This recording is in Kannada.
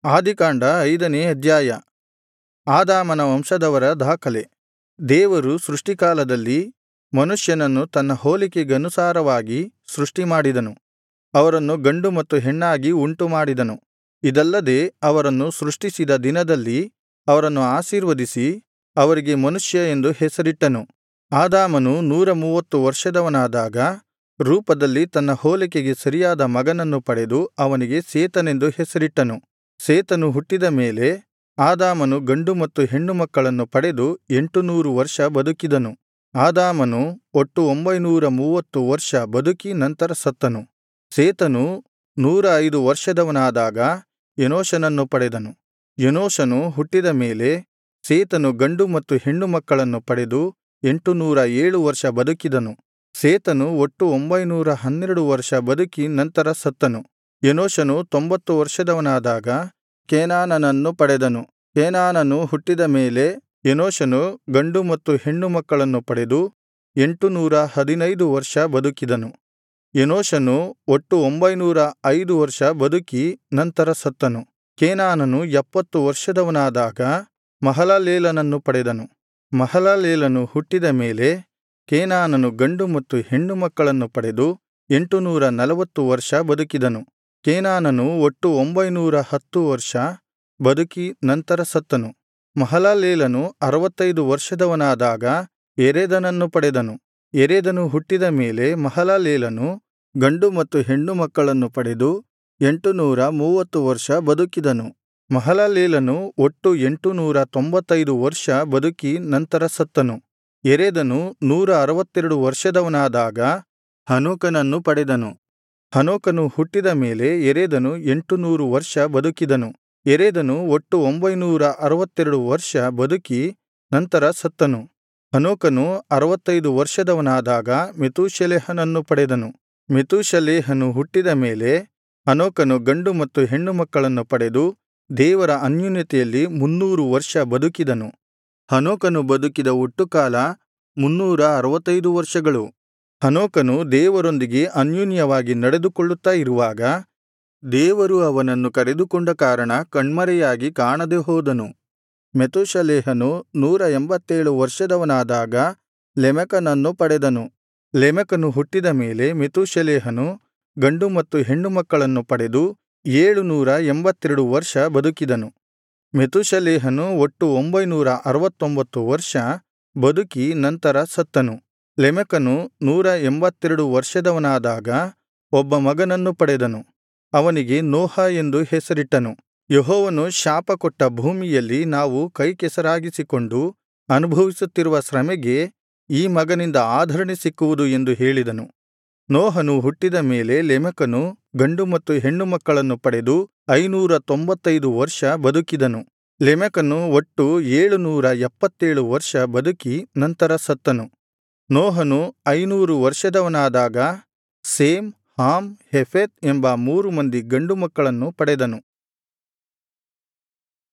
ಆದಿಕಾಂಡ 5ನೇ ಅಧ್ಯಾಯ. ಆದಾಮನ ವಂಶದವರ ದಾಖಲೆ. ದೇವರು ಸೃಷ್ಟಿಕಾಲದಲ್ಲಿ ಮನುಷ್ಯನನ್ನು ತನ್ನ ಹೋಲಿಕೆಗನುಸಾರವಾಗಿ ಸೃಷ್ಟಿಮಾಡಿದನು. ಅವರನ್ನು ಗಂಡು ಮತ್ತು ಹೆಣ್ಣಾಗಿ ಉಂಟುಮಾಡಿದನು. ಇದಲ್ಲದೆ ಅವರನ್ನು ಸೃಷ್ಟಿಸಿದ ದಿನದಲ್ಲಿ ಅವರನ್ನು ಆಶೀರ್ವದಿಸಿ ಅವರಿಗೆ ಮನುಷ್ಯ ಎಂದು ಹೆಸರಿಟ್ಟನು. ಆದಾಮನು 130 ವರ್ಷದವನಾದಾಗ ರೂಪದಲ್ಲಿ ತನ್ನ ಹೋಲಿಕೆಗೆ ಸರಿಯಾದ ಮಗನನ್ನು ಪಡೆದು ಅವನಿಗೆ ಸೇತನೆಂದು ಹೆಸರಿಟ್ಟನು. ಸೇತನು ಹುಟ್ಟಿದ ಮೇಲೆ ಆದಾಮನು ಗಂಡು ಮತ್ತು ಹೆಣ್ಣು ಮಕ್ಕಳನ್ನು ಪಡೆದು 800 ವರ್ಷ ಬದುಕಿದನು. ಆದಾಮನು ಒಟ್ಟು 930 ವರ್ಷ ಬದುಕಿ ನಂತರ ಸತ್ತನು. ಸೇತನು 105 ವರ್ಷದವನಾದಾಗ ಎನೋಷನನ್ನು ಪಡೆದನು. ಎನೋಷನು ಹುಟ್ಟಿದ ಮೇಲೆ ಸೇತನು ಗಂಡು ಮತ್ತು ಹೆಣ್ಣು ಮಕ್ಕಳನ್ನು ಪಡೆದು 807 ವರ್ಷ ಬದುಕಿದನು. ಸೇತನು ಒಟ್ಟು 912 ವರ್ಷ ಬದುಕಿ ನಂತರ ಸತ್ತನು. ಎನೋಷನು 90 ವರ್ಷದವನಾದಾಗ ಕೇನಾನನನ್ನು ಪಡೆದನು. ಕೇನಾನನು ಹುಟ್ಟಿದ ಮೇಲೆ ಎನೋಷನು ಗಂಡು ಮತ್ತು ಹೆಣ್ಣು ಮಕ್ಕಳನ್ನು ಪಡೆದು 815 ವರ್ಷ ಬದುಕಿದನು. ಎನೋಷನು ಒಟ್ಟು 905 ವರ್ಷ ಬದುಕಿ ನಂತರ ಸತ್ತನು. ಕೇನಾನನು 70 ವರ್ಷದವನಾದಾಗ ಮಹಲಲೇಲನನ್ನು ಪಡೆದನು. ಮಹಲಲೇಲನು ಹುಟ್ಟಿದ ಮೇಲೆ ಕೇನಾನನು ಗಂಡು ಮತ್ತು ಹೆಣ್ಣು ಮಕ್ಕಳನ್ನು ಪಡೆದು 840 ವರ್ಷ ಬದುಕಿದನು. ಕೇನಾನನು ಒಟ್ಟು 910 ವರ್ಷ ಬದುಕಿ ನಂತರ ಸತ್ತನು. ಮಹಲಲೇಲನು 65 ವರ್ಷದವನಾದಾಗ ಯೆರೆದನನ್ನು ಪಡೆದನು. ಯೆರೆದನು ಹುಟ್ಟಿದ ಮೇಲೆ ಮಹಲಲೇಲನು ಗಂಡು ಮತ್ತು ಹೆಣ್ಣು ಮಕ್ಕಳನ್ನು ಪಡೆದು 830 ವರ್ಷ ಬದುಕಿದನು. ಮಹಲಲೇಲನು ಒಟ್ಟು 895 ವರ್ಷ ಬದುಕಿ ನಂತರ ಸತ್ತನು. ಯೆರೆದನು 162 ವರ್ಷದವನಾದಾಗ ಹನೋಕನನ್ನು ಪಡೆದನು. ಹನೋಕನು ಹುಟ್ಟಿದ ಮೇಲೆ ಯೆರೆದನು 800 ವರ್ಷ ಬದುಕಿದನು. ಯೆರೆದನು ಒಟ್ಟು 962 ವರ್ಷ ಬದುಕಿ ನಂತರ ಸತ್ತನು. ಹನೋಕನು 65 ವರ್ಷದವನಾದಾಗ ಮೆತೂಷೆಲಹನನ್ನು ಪಡೆದನು. ಮೆತೂಷೆಲಹನು ಹುಟ್ಟಿದ ಮೇಲೆ ಹನೋಕನು ಗಂಡು ಮತ್ತು ಹೆಣ್ಣು ಮಕ್ಕಳನ್ನು ಪಡೆದು ದೇವರ ಅನ್ಯೋನ್ಯತೆಯಲ್ಲಿ 300 ವರ್ಷ ಬದುಕಿದನು. ಹನೋಕನು ಬದುಕಿದ ಒಟ್ಟು ಕಾಲ 365 ವರ್ಷಗಳು. ಹನೋಕನು ದೇವರೊಂದಿಗೆ ಅನ್ಯೋನ್ಯವಾಗಿ ನಡೆದುಕೊಳ್ಳುತ್ತಾ ಇರುವಾಗ ದೇವರು ಅವನನ್ನು ಕರೆದುಕೊಂಡ ಕಾರಣ ಕಣ್ಮರೆಯಾಗಿ ಕಾಣದೆ ಹೋದನು. ಮೆತೂಷೆಲಹನು 187 ವರ್ಷದವನಾದಾಗ ಲೆಮೆಕನನ್ನು ಪಡೆದನು. ಲೆಮೆಕನು ಹುಟ್ಟಿದ ಮೇಲೆ ಮೆತೂಷೆಲಹನು ಗಂಡು ಮತ್ತು ಹೆಣ್ಣು ಮಕ್ಕಳನ್ನು ಪಡೆದು 782 ವರ್ಷ ಬದುಕಿದನು. ಮೆತೂಷೆಲಹನು ಒಟ್ಟು 969 ವರ್ಷ ಬದುಕಿ ನಂತರ ಸತ್ತನು. ಲೆಮೆಕನು 182 ವರ್ಷದವನಾದಾಗ ಒಬ್ಬ ಮಗನನ್ನು ಪಡೆದನು. ಅವನಿಗೆ ನೋಹ ಎಂದು ಹೆಸರಿಟ್ಟನು. ಯೆಹೋವನು ಶಾಪಕೊಟ್ಟ ಭೂಮಿಯಲ್ಲಿ ನಾವು ಕೈಕೆಸರಾಗಿಸಿಕೊಂಡು ಅನುಭವಿಸುತ್ತಿರುವ ಶ್ರಮೆಗೆ ಈ ಮಗನಿಂದ ಆದರಣೆ ಸಿಕ್ಕುವುದು ಎಂದು ಹೇಳಿದನು. ನೋಹನು ಹುಟ್ಟಿದ ಮೇಲೆ ಲೆಮೆಕನು ಗಂಡು ಮತ್ತು ಹೆಣ್ಣು ಮಕ್ಕಳನ್ನು ಪಡೆದು 595 ವರ್ಷ ಬದುಕಿದನು. ಲೆಮೆಕನು ಒಟ್ಟು 777 ವರ್ಷ ಬದುಕಿ ನಂತರ ಸತ್ತನು. ನೋಹನು 500 ವರ್ಷದವನಾದಾಗ ಶೇಮ್, ಹಾಮ್, ಯೆಫೆತ್ ಎಂಬ 3 ಮಂದಿ ಗಂಡು ಮಕ್ಕಳನ್ನು ಪಡೆದನು.